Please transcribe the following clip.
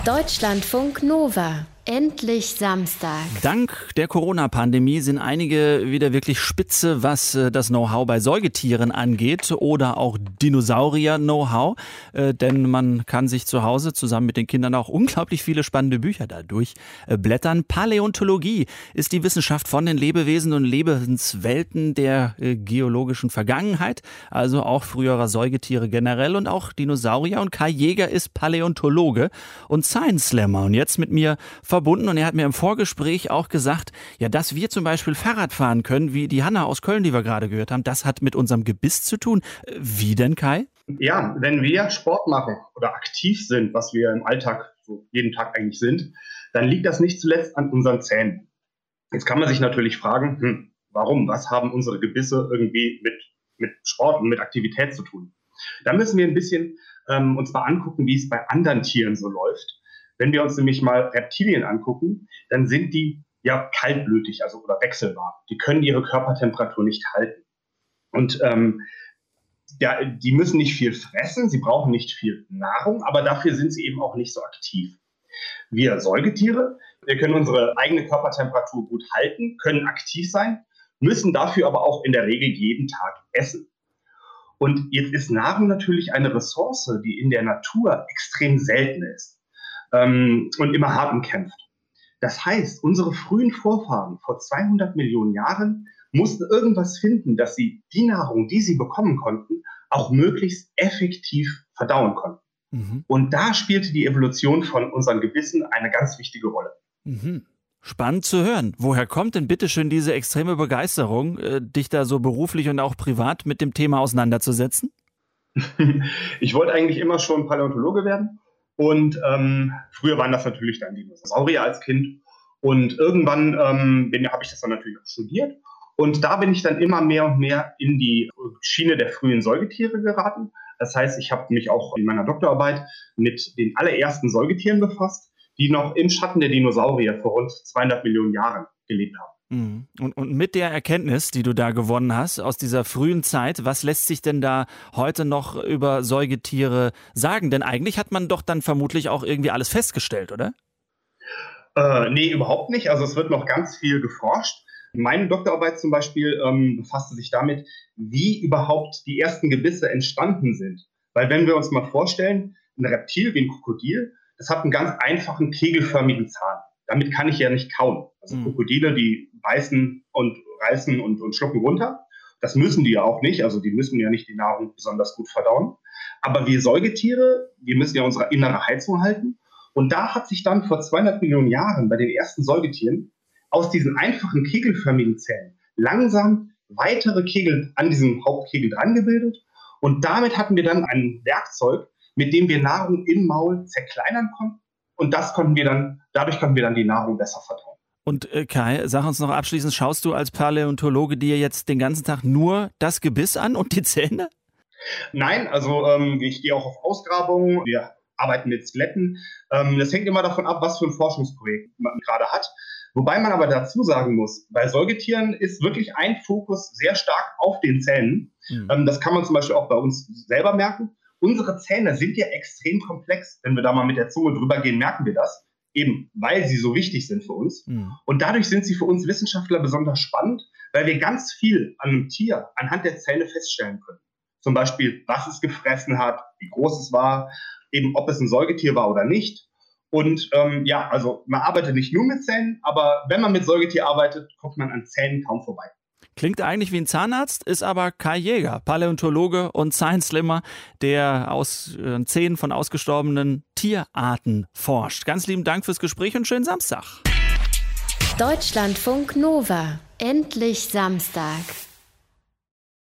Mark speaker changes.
Speaker 1: Deutschlandfunk Nova. Endlich Samstag.
Speaker 2: Dank der Corona-Pandemie sind einige wieder wirklich spitze, was das Know-how bei Säugetieren angeht oder auch Dinosaurier-Know-how. Denn man kann sich zu Hause zusammen mit den Kindern auch unglaublich viele spannende Bücher dadurch blättern. Paläontologie ist die Wissenschaft von den Lebewesen und Lebenswelten der geologischen Vergangenheit, also auch früherer Säugetiere generell und auch Dinosaurier. Und Kai Jäger ist Paläontologe und Science Slammer und jetzt mit mir verbunden, und er hat mir im Vorgespräch auch gesagt, ja, dass wir zum Beispiel Fahrrad fahren können, wie die Hanna aus Köln, die wir gerade gehört haben, das hat mit unserem Gebiss zu tun. Wie denn, Kai?
Speaker 3: Ja, wenn wir Sport machen oder aktiv sind, was wir im Alltag so jeden Tag eigentlich sind, dann liegt das nicht zuletzt an unseren Zähnen. Jetzt kann man sich natürlich fragen, warum? Was haben unsere Gebisse irgendwie mit Sport und mit Aktivität zu tun? Da müssen wir ein bisschen uns mal angucken, wie es bei anderen Tieren so läuft. Wenn wir uns nämlich mal Reptilien angucken, dann sind die ja kaltblütig, also oder wechselwarm. Die können ihre Körpertemperatur nicht halten. Und die müssen nicht viel fressen, sie brauchen nicht viel Nahrung, aber dafür sind sie eben auch nicht so aktiv. Wir Säugetiere, wir können unsere eigene Körpertemperatur gut halten, können aktiv sein, müssen dafür aber auch in der Regel jeden Tag essen. Und jetzt ist Nahrung natürlich eine Ressource, die in der Natur extrem selten ist. Und immer hart umkämpft. Das heißt, unsere frühen Vorfahren vor 200 Millionen Jahren mussten irgendwas finden, dass sie die Nahrung, die sie bekommen konnten, auch möglichst effektiv verdauen konnten. Mhm. Und da spielte die Evolution von unseren Gebissen eine ganz wichtige Rolle.
Speaker 2: Mhm. Spannend zu hören. Woher kommt denn bitteschön diese extreme Begeisterung, dich da so beruflich und auch privat mit dem Thema auseinanderzusetzen?
Speaker 3: Ich wollte eigentlich immer schon Paläontologe werden. Und früher waren das natürlich dann Dinosaurier als Kind. Und irgendwann habe ich das dann natürlich auch studiert. Und da bin ich dann immer mehr und mehr in die Schiene der frühen Säugetiere geraten. Das heißt, ich habe mich auch in meiner Doktorarbeit mit den allerersten Säugetieren befasst, die noch im Schatten der Dinosaurier vor rund 200 Millionen Jahren gelebt haben.
Speaker 2: Und mit der Erkenntnis, die du da gewonnen hast, aus dieser frühen Zeit, was lässt sich denn da heute noch über Säugetiere sagen? Denn eigentlich hat man doch dann vermutlich auch irgendwie alles festgestellt, oder?
Speaker 3: Nee, überhaupt nicht. Also es wird noch ganz viel geforscht. Meine Doktorarbeit zum Beispiel befasste sich damit, wie überhaupt die ersten Gebisse entstanden sind. Weil wenn wir uns mal vorstellen, ein Reptil wie ein Krokodil, das hat einen ganz einfachen kegelförmigen Zahn. Damit kann ich ja nicht kauen. Also Krokodile, die beißen und reißen und schlucken runter. Das müssen die ja auch nicht. Also die müssen ja nicht die Nahrung besonders gut verdauen. Aber wir Säugetiere, wir müssen ja unsere innere Heizung halten. Und da hat sich dann vor 200 Millionen Jahren bei den ersten Säugetieren aus diesen einfachen kegelförmigen Zellen langsam weitere Kegel an diesem Hauptkegel dran gebildet. Und damit hatten wir dann ein Werkzeug, mit dem wir Nahrung im Maul zerkleinern konnten. Und dadurch konnten wir dann die Nahrung besser verdauen.
Speaker 2: Und Kai, sag uns noch abschließend, schaust du als Paläontologe dir jetzt den ganzen Tag nur das Gebiss an und die Zähne?
Speaker 3: Nein, also ich gehe auch auf Ausgrabungen, wir arbeiten mit Skeletten. Das hängt immer davon ab, was für ein Forschungsprojekt man gerade hat. Wobei man aber dazu sagen muss, bei Säugetieren ist wirklich ein Fokus sehr stark auf den Zähnen. Das kann man zum Beispiel auch bei uns selber merken. Unsere Zähne sind ja extrem komplex. Wenn wir da mal mit der Zunge drüber gehen, merken wir das. Eben, weil sie so wichtig sind für uns. Und dadurch sind sie für uns Wissenschaftler besonders spannend, weil wir ganz viel an einem Tier anhand der Zähne feststellen können. Zum Beispiel, was es gefressen hat, wie groß es war, eben ob es ein Säugetier war oder nicht. Und also man arbeitet nicht nur mit Zähnen, aber wenn man mit Säugetier arbeitet, kommt man an Zähnen kaum vorbei.
Speaker 2: Klingt eigentlich wie ein Zahnarzt, ist aber Kai Jäger, Paläontologe und Science Slammer, der aus Zähnen von ausgestorbenen Tierarten forscht. Ganz lieben Dank fürs Gespräch und schönen Samstag.
Speaker 1: Deutschlandfunk Nova. Endlich Samstag.